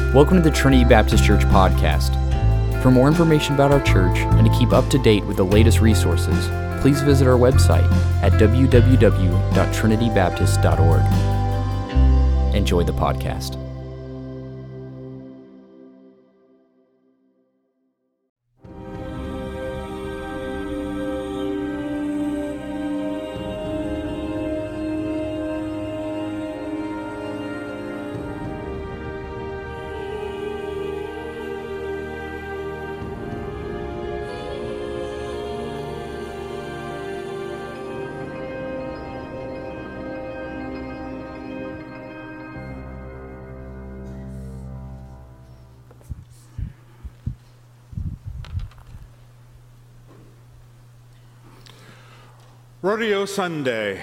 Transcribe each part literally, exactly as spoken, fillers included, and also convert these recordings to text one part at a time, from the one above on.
Welcome to the Trinity Baptist Church podcast. For more information about our church and to keep up to date with the latest resources, please visit our website at w w w dot trinity baptist dot org. Enjoy the podcast. Rodeo Sunday.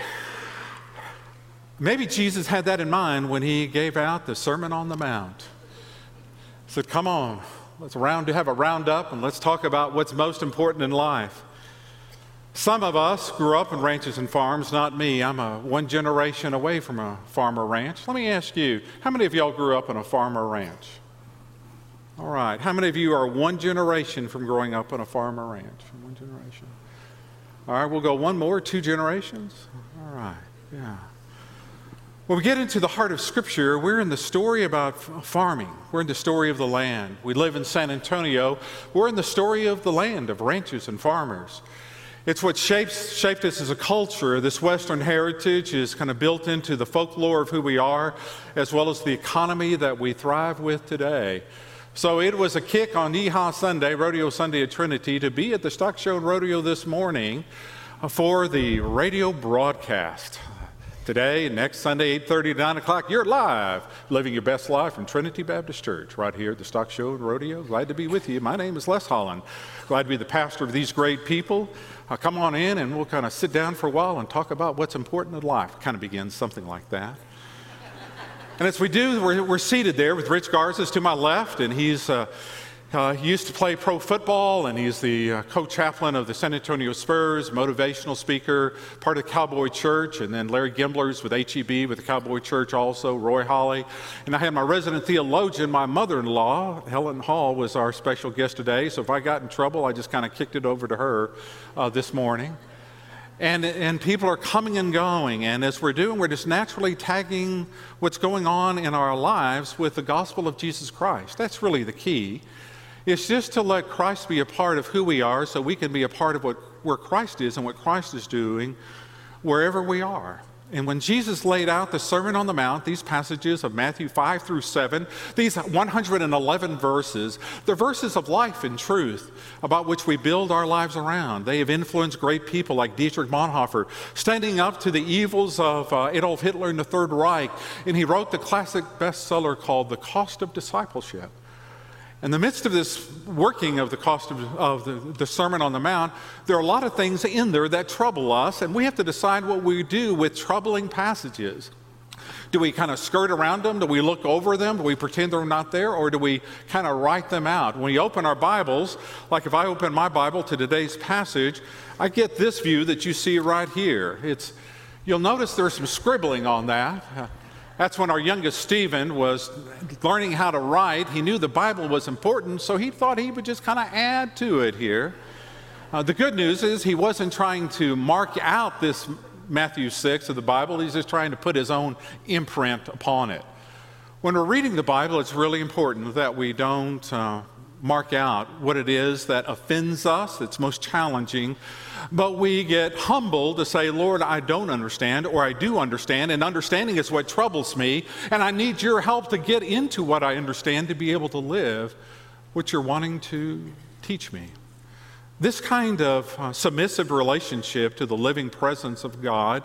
Maybe Jesus had that in mind when he gave out the Sermon on the Mount. He said, come on, let's round, have a roundup and let's talk about what's most important in life. Some of us grew up in ranches and farms, not me. I'm a one generation away from a farm or ranch. Let me ask you, how many of y'all grew up in a farm or ranch? All right, how many of you are one generation from growing up in a farm or ranch? One generation. All right, we'll go one more, two generations. All right, yeah. When we get into the heart of Scripture, we're in the story about farming. We're in the story of the land. We live in San Antonio. We're in the story of the land, of ranchers and farmers. It's what shapes, shaped us as a culture. This Western heritage is kind of built into the folklore of who we are, as well as the economy that we thrive with today. So it was a kick on Yeehaw Sunday, Rodeo Sunday at Trinity, to be at the Stock Show Rodeo this morning for the radio broadcast. Today, next Sunday, eight thirty to nine o'clock, you're live, living your best life from Trinity Baptist Church, right here at the Stock Show Rodeo. Glad to be with you. My name is Les Holland. Glad to be the pastor of these great people. Uh, come on in and we'll kind of sit down for a while and talk about what's important in life. It kind of begins something like that. And as we do, we're, we're seated there with Rich Garza to my left, and he's uh, uh, he used to play pro football, and he's the uh, co-chaplain of the San Antonio Spurs, motivational speaker, part of Cowboy Church, and then Larry Gimbler's with H E B with the Cowboy Church also, Roy Holly. And I had my resident theologian, my mother-in-law, Helen Hall, was our special guest today, so if I got in trouble, I just kind of kicked it over to her uh, this morning. And, and people are coming and going, and as we're doing, we're just naturally tagging what's going on in our lives with the gospel of Jesus Christ. That's really the key. It's just to let Christ be a part of who we are so we can be a part of what, where Christ is and what Christ is doing wherever we are. And when Jesus laid out the Sermon on the Mount, these passages of Matthew five through seven, these one hundred eleven verses, they're verses of life and truth about which we build our lives around. They have influenced great people like Dietrich Bonhoeffer, standing up to the evils of uh, Adolf Hitler and the Third Reich, and he wrote the classic bestseller called The Cost of Discipleship. In the midst of this working of the cost of, of the, the Sermon on the Mount, there are a lot of things in there that trouble us, and we have to decide what we do with troubling passages. Do we kind of skirt around them? Do we look over them? Do we pretend they're not there? Or do we kind of write them out? When we open our Bibles, like if I open my Bible to today's passage, I get this view that you see right here. It's, you'll notice there's some scribbling on that. That's when our youngest Stephen was learning how to write. He knew the Bible was important, so he thought he would just kind of add to it here. Uh, the good news is he wasn't trying to mark out this Matthew six of the Bible. He's just trying to put his own imprint upon it. When we're reading the Bible, it's really important that we don't uh, mark out what it is that offends us, that's most challenging, but we get humble to say, Lord, I don't understand, or I do understand, and understanding is what troubles me, and I need your help to get into what I understand to be able to live what you're wanting to teach me. This kind of uh, submissive relationship to the living presence of God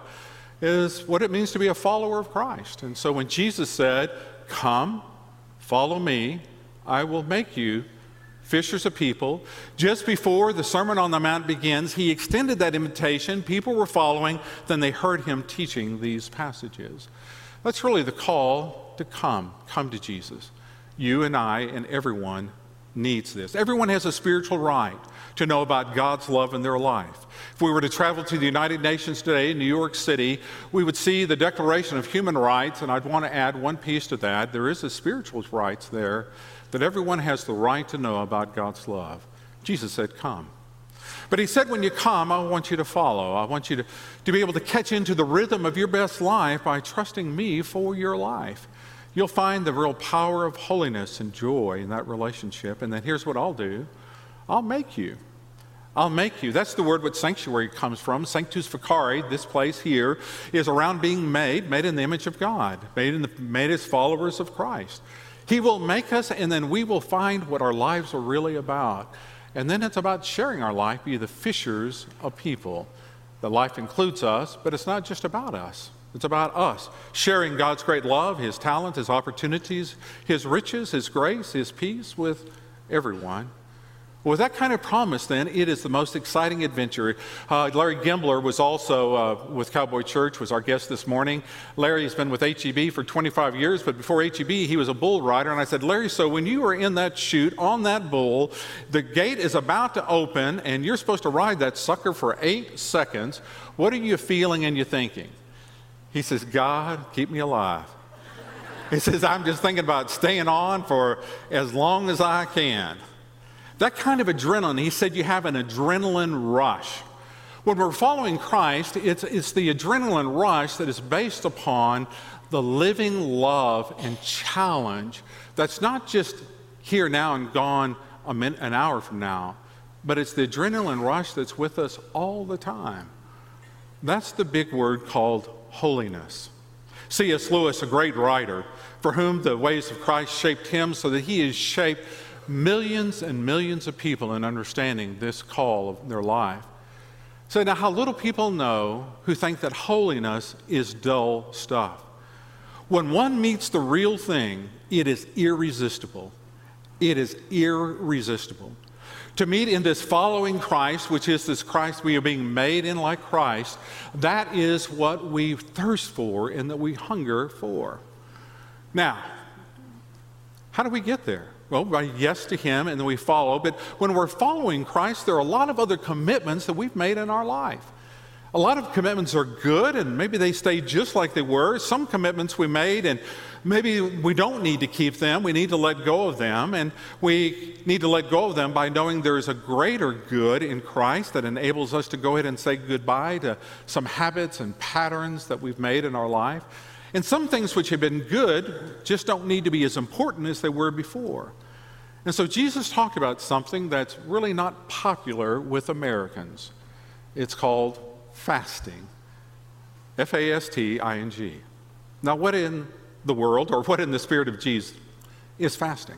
is what it means to be a follower of Christ. And so when Jesus said, come, follow me, I will make you fishers of people, just before the Sermon on the Mount begins, he extended that invitation. People were following. Then they heard him teaching these passages. That's really the call to come. Come to Jesus. You and I and everyone needs this. Everyone has a spiritual right to know about God's love in their life. If we were to travel to the United Nations today in New York City, we would see the Declaration of Human Rights, and I'd want to add one piece to that. There is a spiritual rights there that everyone has the right to know about God's love. Jesus said, come. But he said, when you come, I want you to follow. I want you to, to be able to catch into the rhythm of your best life by trusting me for your life. You'll find the real power of holiness and joy in that relationship. And then here's what I'll do. I'll make you. I'll make you. That's the word which sanctuary comes from. Sanctus Vicari, this place here, is around being made, made in the image of God, made, in the, made as followers of Christ. He will make us, and then we will find what our lives are really about. And then it's about sharing our life, be the fishers of people. The life includes us, but it's not just about us. It's about us, sharing God's great love, His talent, His opportunities, His riches, His grace, His peace with everyone. With that kind of promise, then, it is the most exciting adventure. Uh, Larry Gimbler was also uh, with Cowboy Church, was our guest this morning. Larry has been with H E B for twenty-five years, but before H E B, he was a bull rider. And I said, Larry, so when you are in that chute on that bull, the gate is about to open, and you're supposed to ride that sucker for eight seconds. What are you feeling and you thinking? He says, God, keep me alive. He says, I'm just thinking about staying on for as long as I can. That kind of adrenaline, he said, you have an adrenaline rush. When we're following Christ, it's, it's the adrenaline rush that is based upon the living love and challenge that's not just here now and gone a minute, an hour from now, but it's the adrenaline rush that's with us all the time. That's the big word called holiness. C S Lewis, a great writer, for whom the ways of Christ shaped him so that he has shaped millions and millions of people in understanding this call of their life. So now how little people know who think that holiness is dull stuff. When one meets the real thing, it is irresistible. It is irresistible. To meet in this following Christ, which is this Christ we are being made in like Christ, that is what we thirst for and that we hunger for. Now, how do we get there? Well, by yes to Him, and then we follow. But when we're following Christ, there are a lot of other commitments that we've made in our life. A lot of commitments are good, and maybe they stay just like they were. Some commitments we made, and maybe we don't need to keep them. We need to let go of them, and we need to let go of them by knowing there is a greater good in Christ that enables us to go ahead and say goodbye to some habits and patterns that we've made in our life. And some things which have been good just don't need to be as important as they were before. And so Jesus talked about something that's really not popular with Americans. It's called fasting. F A S T I N G. Now, what in the world, or what in the spirit of Jesus, is fasting?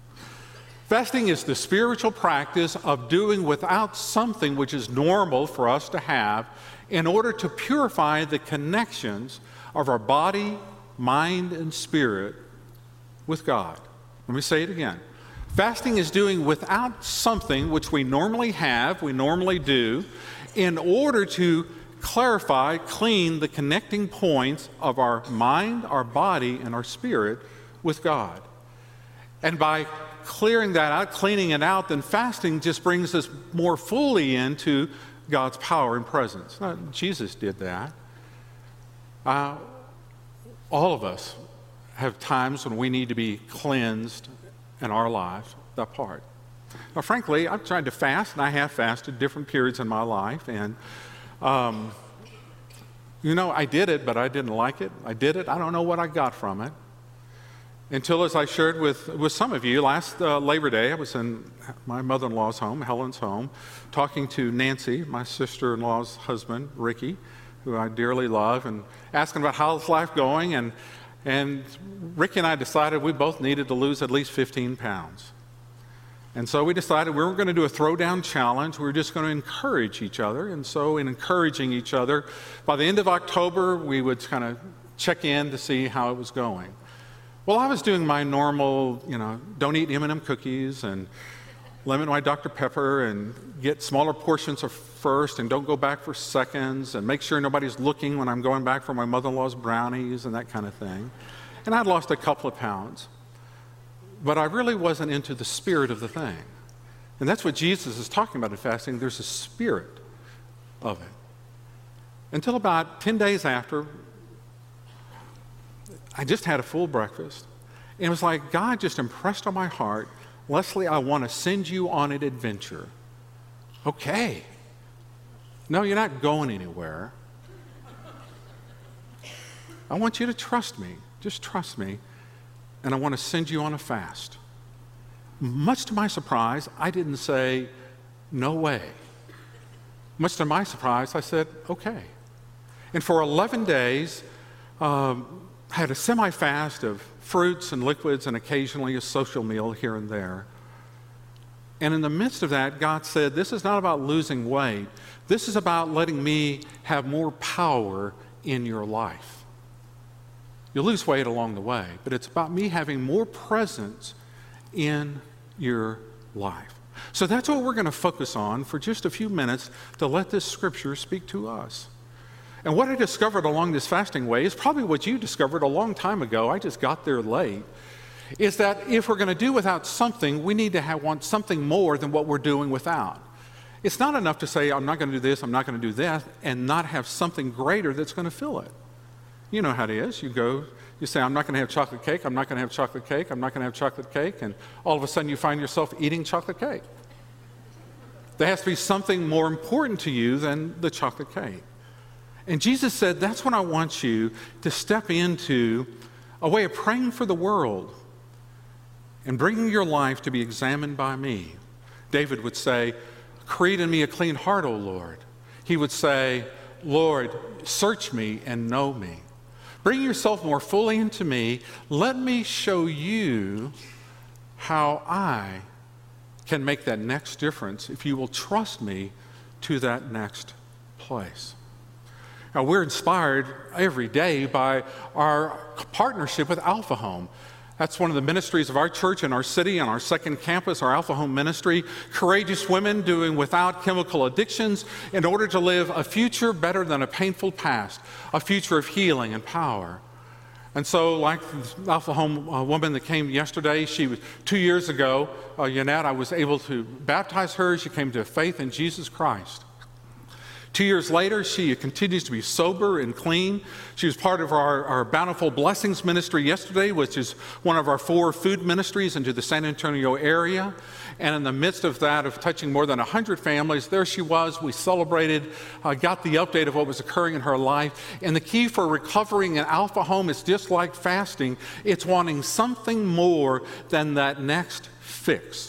Fasting is the spiritual practice of doing without something which is normal for us to have in order to purify the connections of our body, mind, and spirit with God. Let me say it again. Fasting is doing without something which we normally have, we normally do, in order to clarify, clean the connecting points of our mind, our body, and our spirit with God. And by clearing that out, cleaning it out, then fasting just brings us more fully into God's power and presence. Now, Jesus did that. Uh, all of us have times when we need to be cleansed in our lives, that part. Now, frankly, I've tried to fast, and I have fasted different periods in my life, and um, you know, I did it, but I didn't like it. I did it. I don't know what I got from it. Until, as I shared with, with some of you, last uh, Labor Day, I was in my mother-in-law's home, Helen's home, talking to Nancy, my sister-in-law's husband, Ricky, who I dearly love, and asking about how's life going, and And Ricky and I decided we both needed to lose at least fifteen pounds. And so we decided we were going to do a throwdown challenge. We were just going to encourage each other. And so in encouraging each other, by the end of October, we would kind of check in to see how it was going. Well, I was doing my normal, you know, don't eat M and M cookies and limit my Doctor Pepper and get smaller portions of first and don't go back for seconds and make sure nobody's looking when I'm going back for my mother-in-law's brownies and that kind of thing. And I'd lost a couple of pounds. but I really wasn't into the spirit of the thing. And that's what Jesus is talking about in fasting. There's a spirit of it. Until about ten days after, I just had a full breakfast. And it was like God just impressed on my heart, Leslie, I want to send you on an adventure. Okay. No, you're not going anywhere. I want you to trust me. Just trust me. And I want to send you on a fast. Much to my surprise, I didn't say, no way. Much to my surprise, I said, okay. And for eleven days, um, I had a semi-fast of fruits and liquids and occasionally a social meal here and there. And in the midst of that, God said, this is not about losing weight. This is about letting me have more power in your life. You'll lose weight along the way, but it's about me having more presence in your life. So that's what we're going to focus on for just a few minutes to let this scripture speak to us. And what I discovered along this fasting way is probably what you discovered a long time ago. I just got there late. Is that if we're going to do without something, we need to have, want something more than what we're doing without. It's not enough to say, I'm not going to do this, I'm not going to do that, and not have something greater that's going to fill it. You know how it is. You go, you say, I'm not going to have chocolate cake, I'm not going to have chocolate cake, I'm not going to have chocolate cake, and all of a sudden you find yourself eating chocolate cake. There has to be something more important to you than the chocolate cake. And Jesus said, that's when I want you to step into a way of praying for the world and bringing your life to be examined by me. David would say, create in me a clean heart, O Lord. He would say, Lord, search me and know me. Bring yourself more fully into me. Let me show you how I can make that next difference if you will trust me to that next place. Now, we're inspired every day by our partnership with Alpha Home. That's one of the ministries of our church in our city, on our second campus, our Alpha Home ministry. Courageous women doing without chemical addictions in order to live a future better than a painful past, a future of healing and power. And so, like the Alpha Home uh, woman that came yesterday, she was two years ago, uh, Yannette, I was able to baptize her. She came to faith in Jesus Christ. Two years later, she continues to be sober and clean. She was part of our, our Bountiful Blessings ministry yesterday, which is one of our four food ministries into the San Antonio area. And in the midst of that, of touching more than one hundred families, there she was. We celebrated, uh, got the update of what was occurring in her life. And the key for recovering in Alpha Home is just like fasting. It's wanting something more than that next fix.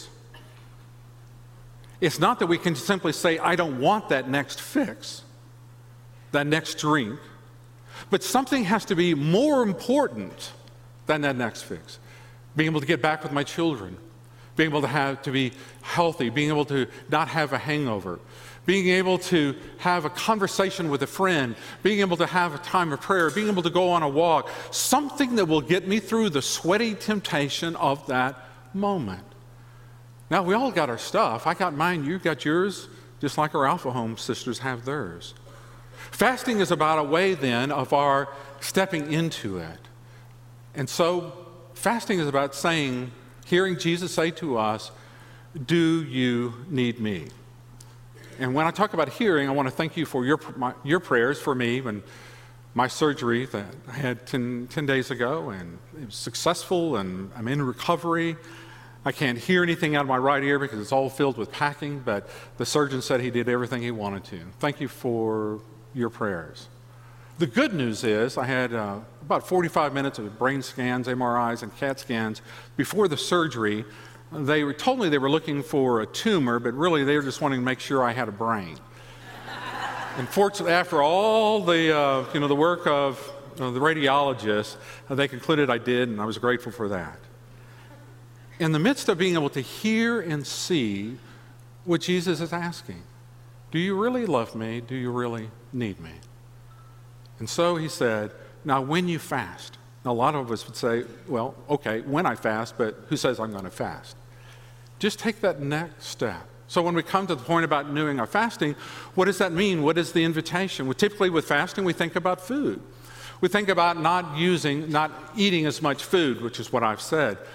It's not that we can simply say, I don't want that next fix, that next drink, but something has to be more important than that next fix. Being able to get back with my children, being able to have to be healthy, being able to not have a hangover, being able to have a conversation with a friend, being able to have a time of prayer, being able to go on a walk, something that will get me through the sweaty temptation of that moment. Now, we all got our stuff. I got mine, you got yours, just like our Alpha Home sisters have theirs. Fasting is about a way, then, of our stepping into it. And so, fasting is about saying, hearing Jesus say to us, do you need me? And when I talk about hearing, I want to thank you for your, my, your prayers for me and my surgery that I had ten, ten days ago, and it was successful, and I'm in recovery. I can't hear anything out of my right ear because it's all filled with packing, but the surgeon said he did everything he wanted to. Thank you for your prayers. The good news is I had uh, about forty-five minutes of brain scans, M R Is, and CAT scans before the surgery. They were, told me they were looking for a tumor, but really they were just wanting to make sure I had a brain. Unfortunately, after all the, uh, you know, the work of uh, the radiologists, uh, they concluded I did, and I was grateful for that. In the midst of being able to hear and see what Jesus is asking, do you really love me? Do you really need me? And so he said, now when you fast, now a lot of us would say, well, okay, when I fast, but who says I'm going to fast? Just take that next step. So when we come to the point about doing our fasting, what does that mean? What is the invitation? Well, typically with fasting, we think about food. We think about not using, not eating as much food, which is what I've said.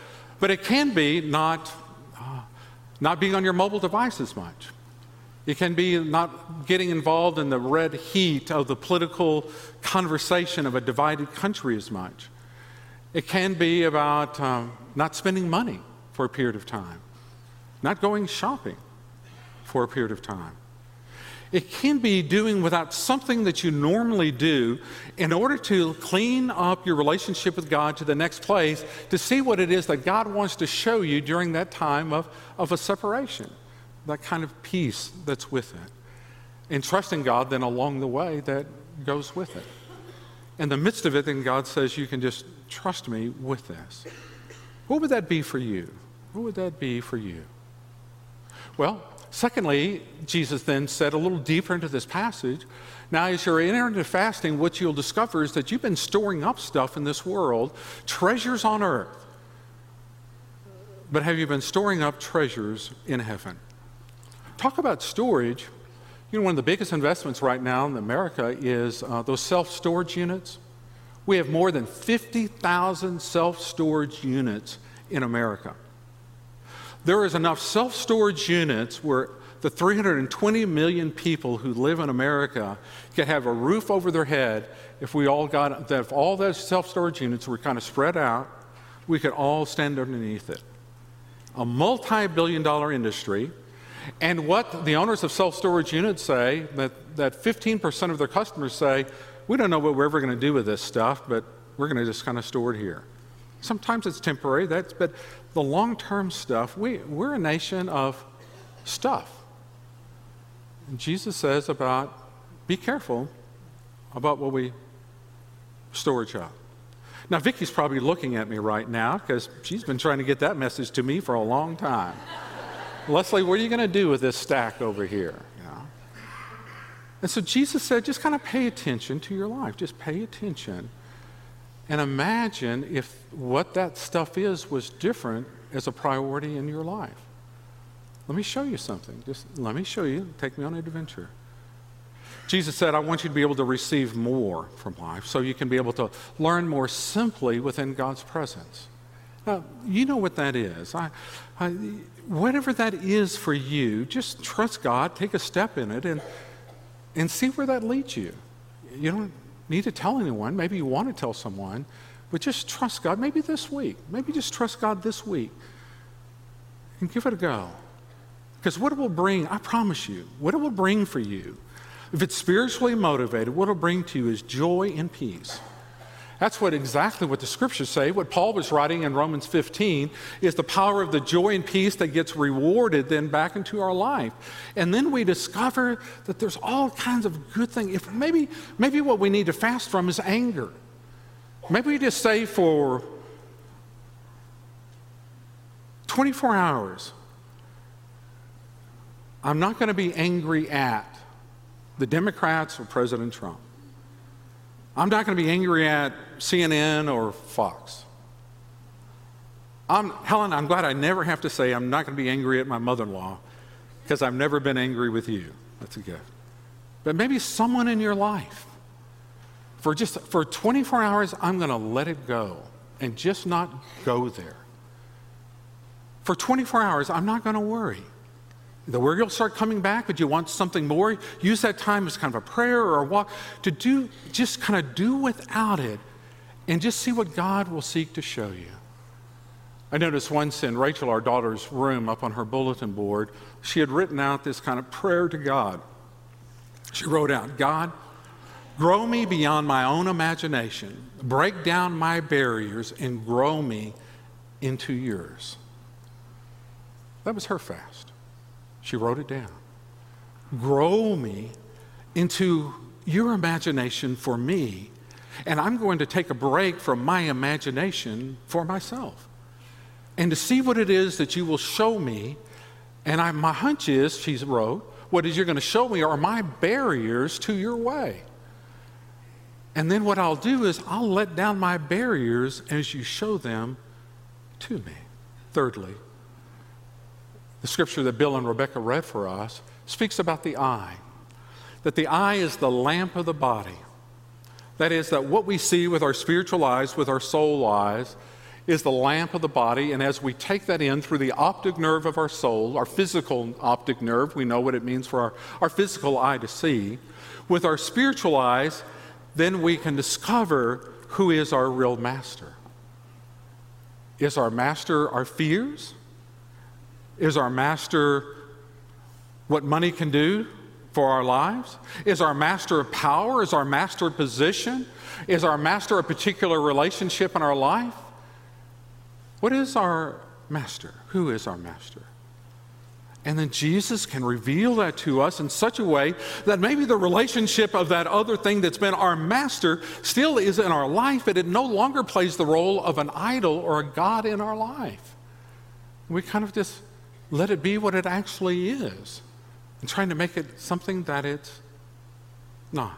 But it can be not, uh, not being on your mobile device as much. It can be not getting involved in the red heat of the political conversation of a divided country as much. It can be about um, not spending money for a period of time, not going shopping for a period of time. It can be doing without something that you normally do in order to clean up your relationship with God to the next place, to see what it is that God wants to show you during that time of, of a separation, that kind of peace that's with it. And trusting God then along the way that goes with it. In the midst of it, then God says, you can just trust me with this. What would that be for you? What would that be for you? Well, secondly, Jesus then said a little deeper into this passage, now as you're entering into fasting, what you'll discover is that you've been storing up stuff in this world, treasures on earth. But have you been storing up treasures in heaven? Talk about storage. You know, one of the biggest investments right now in America is uh, those self-storage units. We have more than fifty thousand self-storage units in America. There is enough self-storage units where the three hundred twenty million people who live in America could have a roof over their head if we all got, if all those self-storage units were kind of spread out, we could all stand underneath it. A multi-billion dollar industry. And what the owners of self-storage units say, that, that fifteen percent of their customers say, we don't know what we're ever going to do with this stuff, but we're going to just kind of store it here. Sometimes it's temporary, that's, but the long-term stuff, we, we're a nation of stuff. And Jesus says about, be careful about what we storage up. Now, Vicky's probably looking at me right now because she's been trying to get that message to me for a long time. Leslie, what are you going to do with this stack over here? You know? And so Jesus said, just kind of pay attention to your life. Just pay attention. And imagine if what that stuff is was different as a priority in your life. Let me show you something. Just let me show you. Take me on an adventure. Jesus said, I want you to be able to receive more from life so you can be able to learn more simply within God's presence. Now, you know what that is. I, I, whatever that is for you, just trust God, take a step in it, and, and see where that leads you. You don't need to tell anyone. Maybe you want to tell someone, but just trust God. Maybe this week. Maybe just trust God this week and give it a go. Because what it will bring, I promise you, what it will bring for you, if it's spiritually motivated, what it will bring to you is joy and peace. That's what exactly what the scriptures say. What Paul was writing in Romans fifteen is the power of the joy and peace that gets rewarded then back into our life. And then we discover that there's all kinds of good things. If maybe, maybe what we need to fast from is anger. Maybe we just say for twenty-four hours, I'm not going to be angry at the Democrats or President Trump. I'm not going to be angry at C N N or Fox. I'm, Helen, I'm glad I never have to say I'm not going to be angry at my mother-in-law because I've never been angry with you. That's a gift. But maybe someone in your life, for just for twenty-four hours, I'm going to let it go and just not go there. For twenty-four hours, I'm not going to worry. The worry will start coming back, but you want something more, use that time as kind of a prayer or a walk to do, just kind of do without it and just see what God will seek to show you. I noticed once in Rachel, our daughter's room, up on her bulletin board, she had written out this kind of prayer to God. She wrote out, God, grow me beyond my own imagination, break down my barriers, and grow me into yours. That was her fast. She wrote it down. Grow me into your imagination for me, and I'm going to take a break from my imagination for myself. And to see what it is that you will show me, and I, my hunch is, she wrote, what is you're going to show me are my barriers to your way. And then what I'll do is I'll let down my barriers as you show them to me. Thirdly, the scripture that Bill and Rebecca read for us speaks about the eye, that the eye is the lamp of the body. That is, that what we see with our spiritual eyes, with our soul eyes, is the lamp of the body, and as we take that in through the optic nerve of our soul, our physical optic nerve, we know what it means for our, our physical eye to see. With our spiritual eyes, then we can discover who is our real master. Is our master our fears? Is our master what money can do for our lives? Is our master a power? Is our master a position? Is our master a particular relationship in our life? What is our master? Who is our master? And then Jesus can reveal that to us in such a way that maybe the relationship of that other thing that's been our master still is in our life, but it no longer plays the role of an idol or a god in our life. We kind of just let it be what it actually is and trying to make it something that it's not.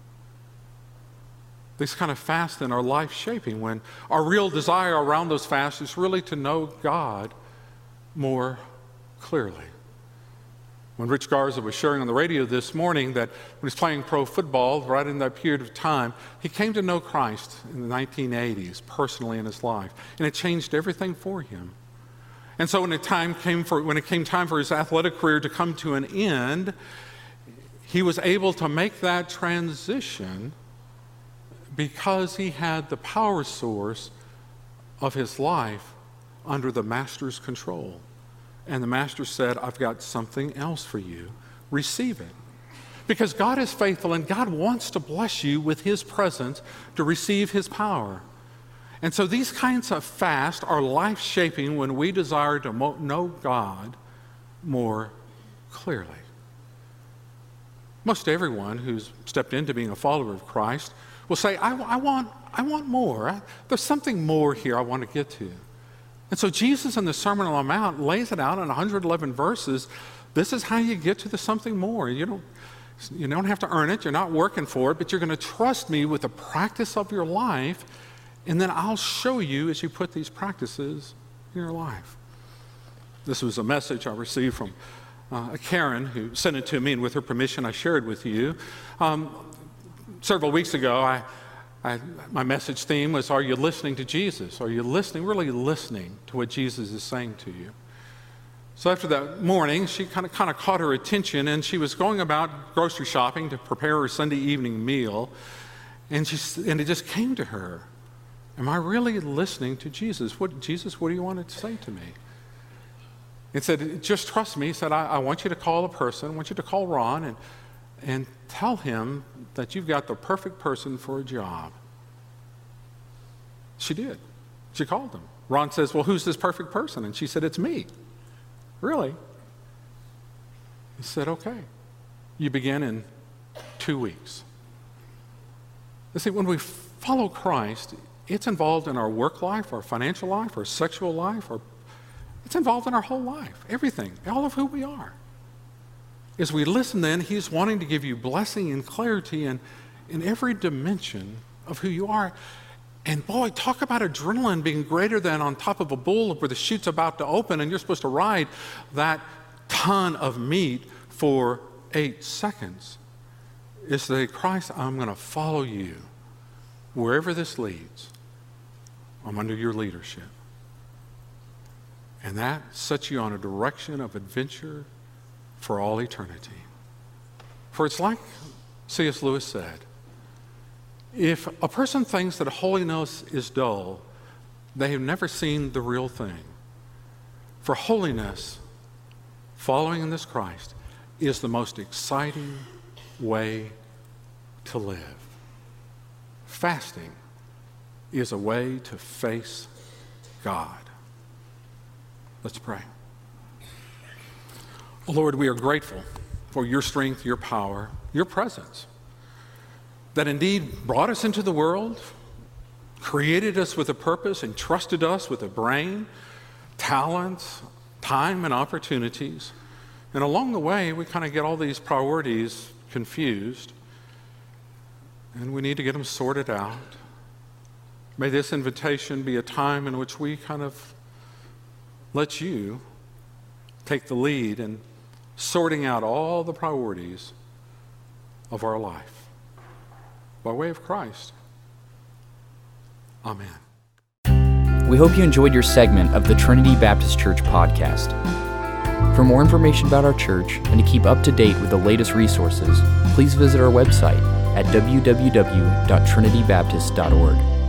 These kind of fasts are life-shaping when our real desire around those fasts is really to know God more clearly. When Rich Garza was sharing on the radio this morning that when he was playing pro football, right in that period of time, he came to know Christ in the nineteen eighties personally in his life, and it changed everything for him. And so when it time came for when it came time for his athletic career to come to an end, he was able to make that transition because he had the power source of his life under the master's control. And the master said, I've got something else for you. Receive it. Because God is faithful and God wants to bless you with his presence to receive his power. And so these kinds of fasts are life-shaping when we desire to mo- know God more clearly. Most everyone who's stepped into being a follower of Christ will say, I, I want, I want more. I, there's something more here I want to get to. And so Jesus in the Sermon on the Mount lays it out in one hundred eleven verses. This is how you get to the something more. You don't, you don't have to earn it. You're not working for it, but you're going to trust me with the practice of your life, and then I'll show you as you put these practices in your life. This was a message I received from uh, a Karen who sent it to me, and with her permission, I shared with you. Um, several weeks ago, I I, my message theme was, are you listening to Jesus? Are you listening, really listening to what Jesus is saying to you? So after that morning, she kind of kind of caught her attention, and she was going about grocery shopping to prepare her Sunday evening meal, and she and it just came to her, am I really listening to Jesus? What Jesus, what do you want to say to me? It said, just trust me. He said, I, I want you to call a person, I want you to call Ron, and and tell him that you've got the perfect person for a job. She did. She called him. Ron says, well, who's this perfect person? And she said, it's me. Really? He said, okay. You begin in two weeks. You see, when we follow Christ, it's involved in our work life, our financial life, our sexual life, our, it's involved in our whole life, everything, all of who we are. As we listen then, he's wanting to give you blessing and clarity in, in every dimension of who you are. And boy, talk about adrenaline being greater than on top of a bull where the chute's about to open and you're supposed to ride that ton of meat for eight seconds. Is to say, Christ, I'm going to follow you wherever this leads. I'm under your leadership. And that sets you on a direction of adventure for all eternity. For it's like C S Lewis said, if a person thinks that holiness is dull, they have never seen the real thing. For holiness, following in this Christ, is the most exciting way to live. Fasting is a way to face God. Let's pray. Lord, we are grateful for your strength, your power, your presence, that indeed brought us into the world, created us with a purpose, entrusted us with a brain, talents, time, and opportunities. And along the way, we kind of get all these priorities confused, and we need to get them sorted out. May this invitation be a time in which we kind of let you take the lead in sorting out all the priorities of our life by way of Christ. Amen. We hope you enjoyed your segment of the Trinity Baptist Church podcast. For more information about our church and to keep up to date with the latest resources, please visit our website at w w w dot trinity baptist dot org.